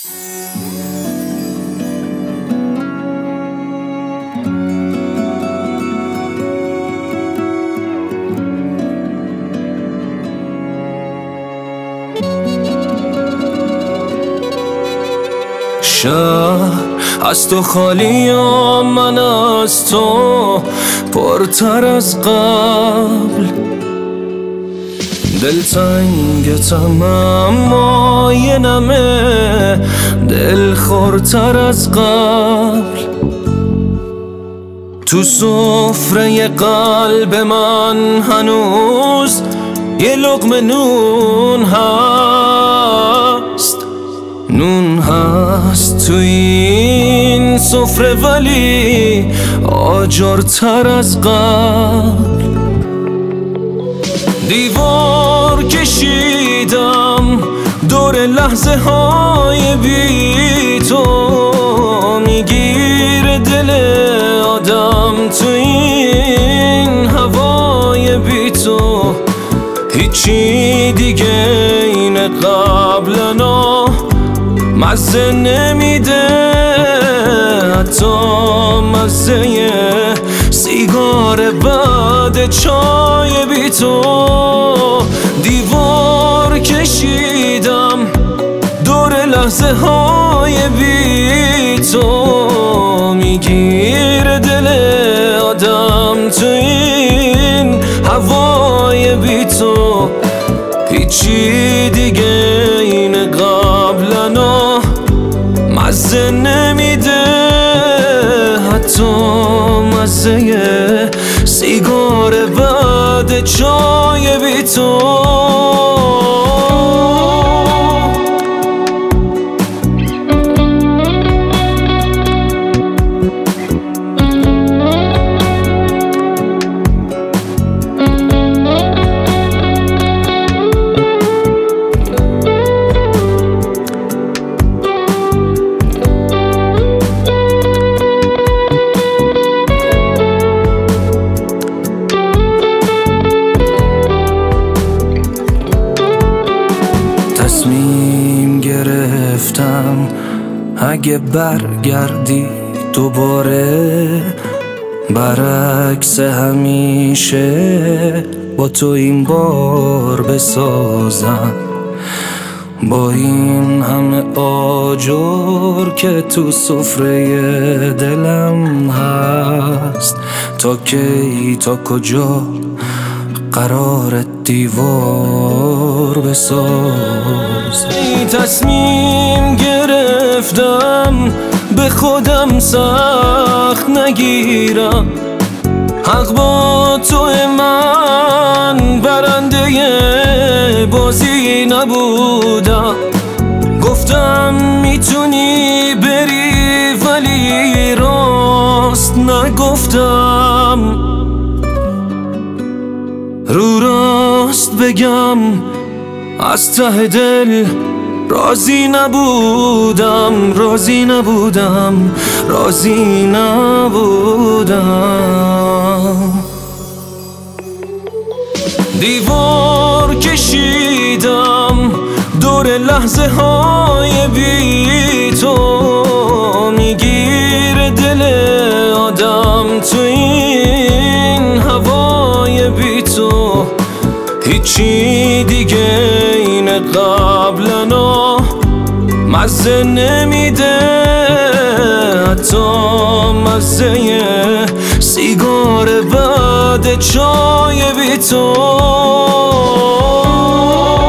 شهر از تو خالی و من از تو پرتر از قبل، دلتنگتم اما یه نمه دلخورتر از قبل. تو سفره قلب من هنوز یه لقمه نون هست، نون هست تو این سفره ولی آجرتر از قبل. دیوار کشیدم دور لحظه های بی تو، میگیره دل آدم تو این هوای بی تو. هیچی دیگه این قبلنا مزه نمیده، حتی مزه سیگار بعد چای بی تو. دیوار کشیدم دور لحظه های بی تو، میگیره دل آدم تو این هوای بی تو. هیچی دیگه این قبلنا مزه نمیده، حتی مزه سیگار بعد چای بی تو. تصمیم گرفتم اگه برگردی دوباره، برعکس همیشه با تو این بار بسازم. با این همه آجر که تو سفره دلم هست، تا کی تا کجا قرار دیوار بساز. تصمیم گرفتم به خودم سخت نگیرم، حق با تو من برنده بازی نبودم. گفتم میتونی بری ولی راست نگفتم، رو راست بگم از ته دل راضی نبودم، راضی نبودم، راضی نبودم. دیوار کشیدم دور لحظه های بی تو، میگیره دل آدم تو این هوای بی تو. هیچی دیگه این قبلنا مزه نمیده، حتی مزه سیگار بعد چای بی تو.